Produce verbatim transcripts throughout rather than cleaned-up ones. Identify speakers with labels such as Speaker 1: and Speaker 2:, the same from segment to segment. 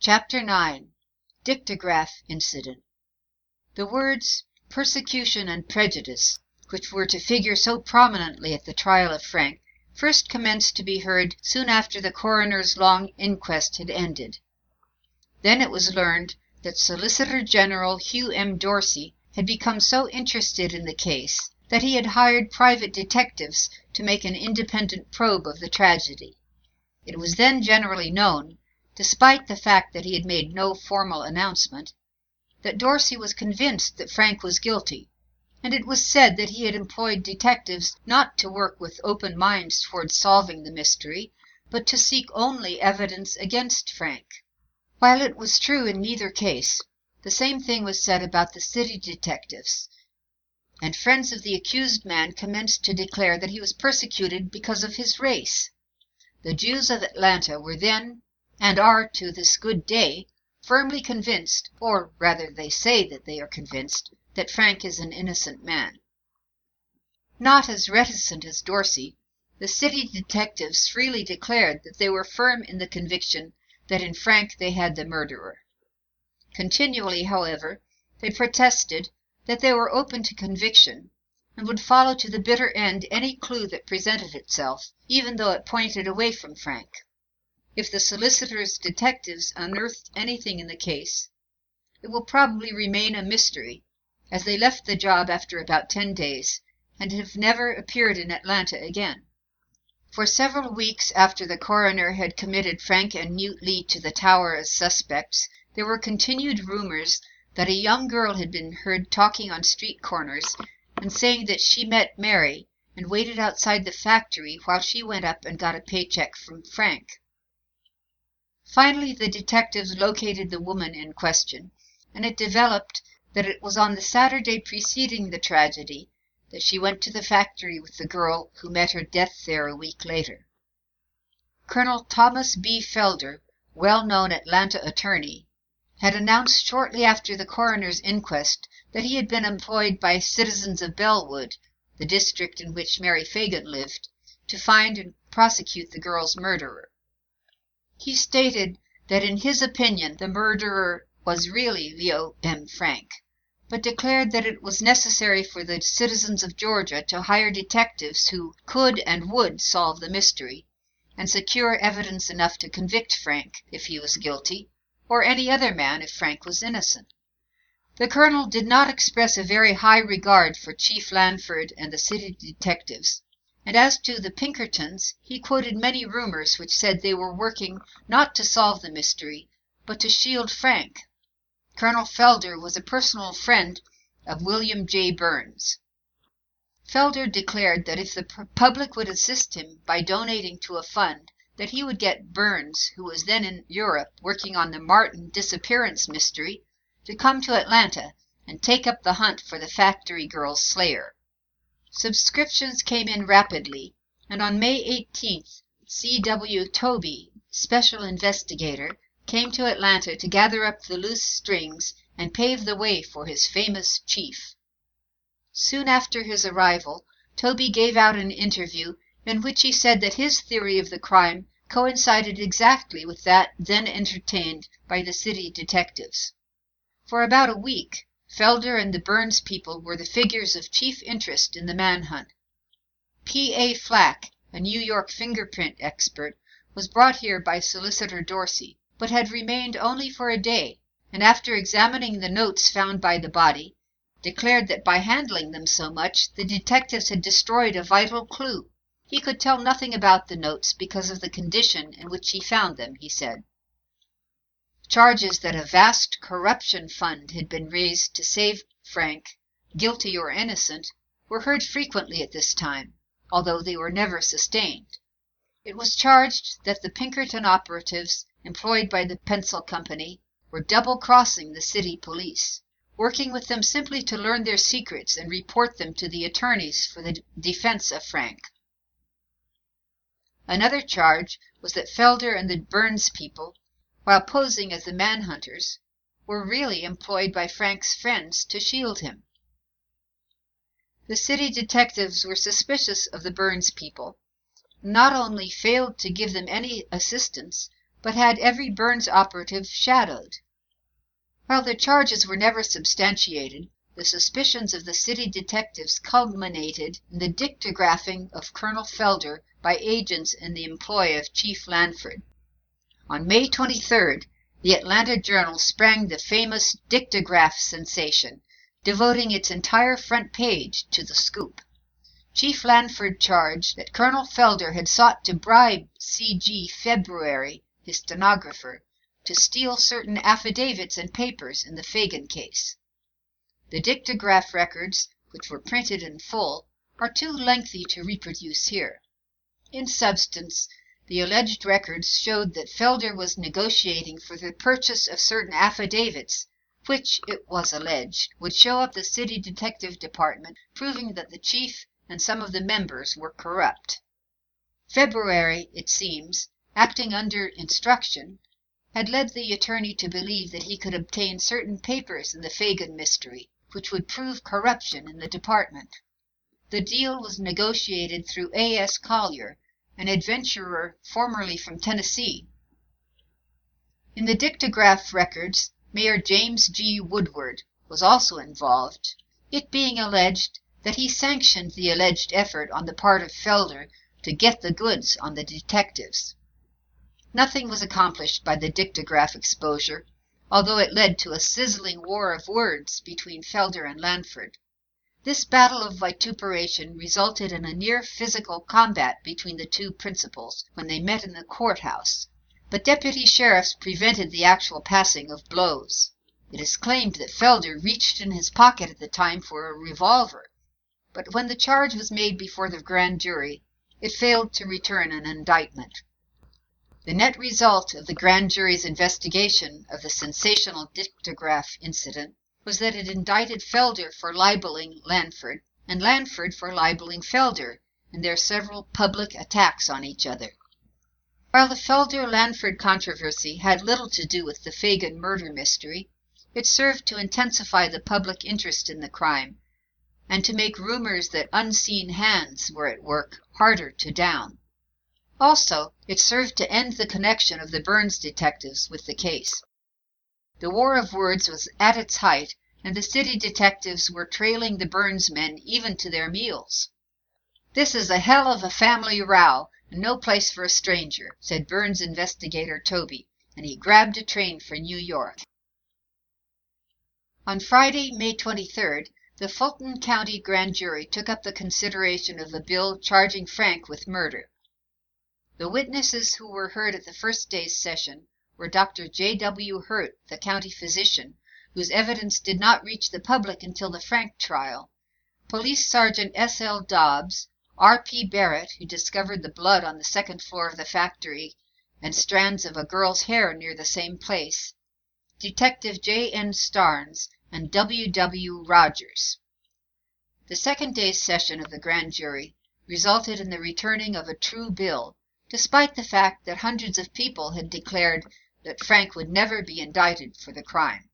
Speaker 1: Chapter nine. Dictograph Incident. The words persecution and prejudice, which were to figure so prominently at the trial of Frank, first commenced to be heard soon after the coroner's long inquest had ended. Then it was learned that Solicitor General Hugh M. Dorsey had become so interested in the case that he had hired private detectives to make an independent probe of the tragedy. It was then generally known, despite the fact that he had made no formal announcement, that Dorsey was convinced that Frank was guilty, and it was said that he had employed detectives not to work with open minds towards solving the mystery, but to seek only evidence against Frank. While it was true in neither case, the same thing was said about the city detectives, and friends of the accused man commenced to declare that he was persecuted because of his race. The Jews of Atlanta were then, and are to this good day, firmly convinced, or rather they say that they are convinced, that Frank is an innocent man. Not as reticent as Dorsey, the city detectives freely declared that they were firm in the conviction that in Frank they had the murderer. Continually, however, they protested that they were open to conviction, and would follow to the bitter end any clue that presented itself, even though it pointed away from Frank. If the solicitor's detectives unearthed anything in the case, it will probably remain a mystery, as they left the job after about ten days, and have never appeared in Atlanta again. For several weeks after the coroner had committed Frank and Newt Lee to the Tower as suspects, there were continued rumors that a young girl had been heard talking on street corners and saying that she met Mary and waited outside the factory while she went up and got a paycheck from Frank. Finally, the detectives located the woman in question, and it developed that it was on the Saturday preceding the tragedy that she went to the factory with the girl who met her death there a week later. Colonel Thomas B. Felder, well-known Atlanta attorney, had announced shortly after the coroner's inquest that he had been employed by citizens of Bellwood, the district in which Mary Fagan lived, to find and prosecute the girl's murderer. He stated that in his opinion the murderer was really Leo M. Frank, but declared that it was necessary for the citizens of Georgia to hire detectives who could and would solve the mystery, and secure evidence enough to convict Frank if he was guilty, or any other man if Frank was innocent. The colonel did not express a very high regard for Chief Lanford and the city detectives, and as to the Pinkertons, he quoted many rumors which said they were working not to solve the mystery, but to shield Frank. Colonel Felder was a personal friend of William J. Burns. Felder declared that if the public would assist him by donating to a fund, that he would get Burns, who was then in Europe working on the Martin disappearance mystery, to come to Atlanta and take up the hunt for the factory girl's slayer. Subscriptions came in rapidly, and on May eighteenth, C W Tobey, special investigator, came to Atlanta to gather up the loose strings and pave the way for his famous chief. Soon after his arrival, Tobey gave out an interview in which he said that his theory of the crime coincided exactly with that then entertained by the city detectives. For about a week, Felder and the Burns people were the figures of chief interest in the manhunt. P. A. Flack, a New York fingerprint expert, was brought here by Solicitor Dorsey, but had remained only for a day, and after examining the notes found by the body, declared that by handling them so much, the detectives had destroyed a vital clue. He could tell nothing about the notes because of the condition in which he found them, he said. Charges that a vast corruption fund had been raised to save Frank, guilty or innocent, were heard frequently at this time, although they were never sustained. It was charged that the Pinkerton operatives employed by the Pencil Company were double-crossing the city police, working with them simply to learn their secrets and report them to the attorneys for the defense of Frank. Another charge was that Felder and the Burns people, while posing as the manhunters, were really employed by Frank's friends to shield him. The city detectives were suspicious of the Burns people, not only failed to give them any assistance, but had every Burns operative shadowed. While the charges were never substantiated, the suspicions of the city detectives culminated in the dictagraphing of Colonel Felder by agents in the employ of Chief Lanford. On May twenty-third, the Atlanta Journal sprang the famous dictagraph sensation, devoting its entire front page to the scoop. Chief Lanford charged that Colonel Felder had sought to bribe C G February, his stenographer, to steal certain affidavits and papers in the Fagan case. The dictagraph records, which were printed in full, are too lengthy to reproduce here. In substance, the alleged records showed that Felder was negotiating for the purchase of certain affidavits, which, it was alleged, would show up the city detective department, proving that the chief and some of the members were corrupt. February, it seems, acting under instruction, had led the attorney to believe that he could obtain certain papers in the Fagan mystery, which would prove corruption in the department. The deal was negotiated through A S Collier, an adventurer formerly from Tennessee. In the dictagraph records, Mayor James G. Woodward was also involved, it being alleged that he sanctioned the alleged effort on the part of Felder to get the goods on the detectives. Nothing was accomplished by the dictagraph exposure, although it led to a sizzling war of words between Felder and Lanford. This battle of vituperation resulted in a near physical combat between the two principals when they met in the courthouse, but deputy sheriffs prevented the actual passing of blows. It is claimed that Felder reached in his pocket at the time for a revolver, but when the charge was made before the grand jury, it failed to return an indictment. The net result of the grand jury's investigation of the sensational dictagraph incident was that it indicted Felder for libeling Lanford and Lanford for libeling Felder in their several public attacks on each other. While the Felder-Lanford controversy had little to do with the Fagan murder mystery, it served to intensify the public interest in the crime and to make rumors that unseen hands were at work harder to down. Also, it served to end the connection of the Burns detectives with the case. The war of words was at its height, and the city detectives were trailing the Burns men even to their meals. "This is a hell of a family row, and no place for a stranger," said Burns investigator Toby, and he grabbed a train for New York. On Friday, May twenty-third, the Fulton County Grand Jury took up the consideration of a bill charging Frank with murder. The witnesses who were heard at the first day's session were Doctor J W Hurt, the county physician, whose evidence did not reach the public until the Frank trial, Police Sergeant S L Dobbs, R P Barrett, who discovered the blood on the second floor of the factory and strands of a girl's hair near the same place, Detective J N Starnes, and W W Rogers. The second day's session of the grand jury resulted in the returning of a true bill, despite the fact that hundreds of people had declared that Frank would never be indicted for the crime.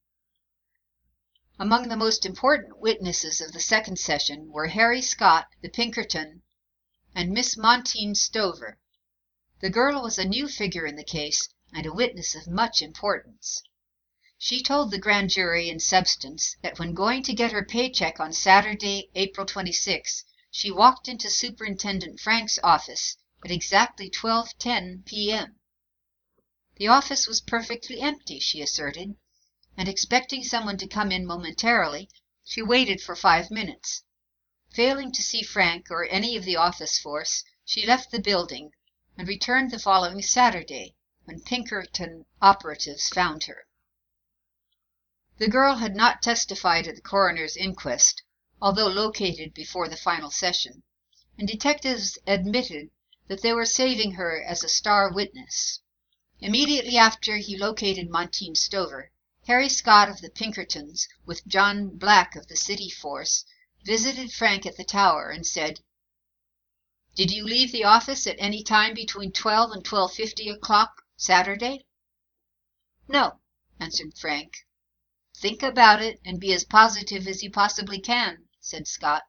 Speaker 1: Among the most important witnesses of the second session were Harry Scott, the Pinkerton, and Miss Montine Stover. The girl was a new figure in the case and a witness of much importance. She told the grand jury in substance that when going to get her paycheck on Saturday, April twenty-sixth, she walked into Superintendent Frank's office at exactly twelve ten p m The office was perfectly empty, she asserted, and expecting someone to come in momentarily, she waited for five minutes. Failing to see Frank or any of the office force, she left the building and returned the following Saturday, when Pinkerton operatives found her. The girl had not testified at the coroner's inquest, although located before the final session, and detectives admitted that they were saving her as a star witness. Immediately after he located Montine Stover, Harry Scott of the Pinkertons, with John Black of the city force, visited Frank at the tower and said, "Did you leave the office at any time between twelve and twelve fifty o'clock Saturday?" "No," answered Frank. "Think about it and be as positive as you possibly can," said Scott.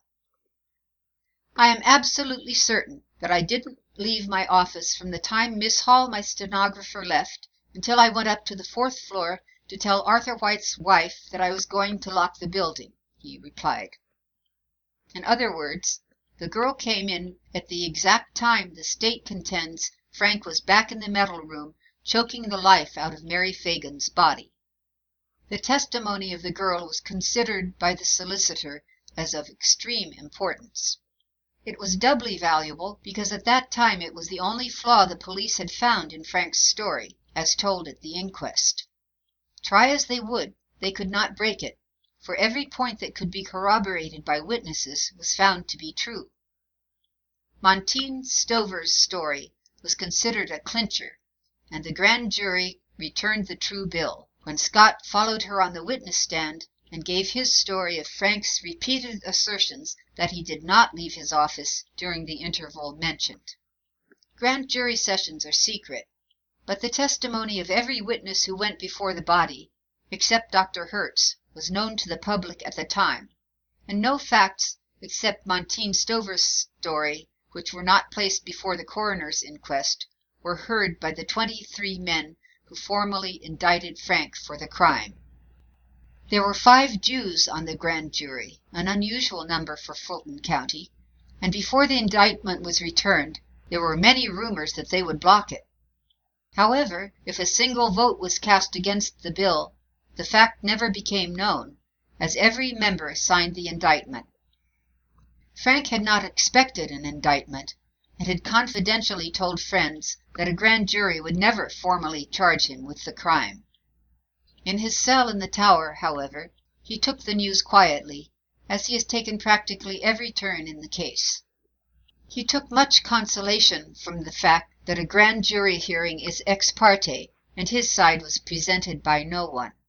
Speaker 1: "I am absolutely certain that I didn't leave my office from the time Miss Hall, my stenographer, left until I went up to the fourth floor to tell Arthur White's wife that I was going to lock the building," he replied. In other words, the girl came in at the exact time the state contends Frank was back in the metal room choking the life out of Mary Fagan's body. The testimony of the girl was considered by the solicitor as of extreme importance. It was doubly valuable because at that time it was the only flaw the police had found in Frank's story, as told at the inquest. Try as they would, they could not break it, for every point that could be corroborated by witnesses was found to be true. Monteith Stover's story was considered a clincher, and the grand jury returned the true bill, when Scott followed her on the witness stand and gave his story of Frank's repeated assertions that he did not leave his office during the interval mentioned. Grand jury sessions are secret, but the testimony of every witness who went before the body, except Doctor Hertz, was known to the public at the time, and no facts except Monteith Stover's story, which were not placed before the coroner's inquest, were heard by the twenty-three men who formally indicted Frank for the crime. There were five Jews on the grand jury, an unusual number for Fulton County, and before the indictment was returned, there were many rumors that they would block it. However, if a single vote was cast against the bill, the fact never became known, as every member signed the indictment. Frank had not expected an indictment, and had confidentially told friends that a grand jury would never formally charge him with the crime. In his cell in the tower, however, he took the news quietly, as he has taken practically every turn in the case. He took much consolation from the fact that a grand jury hearing is ex parte, and his side was presented by no one.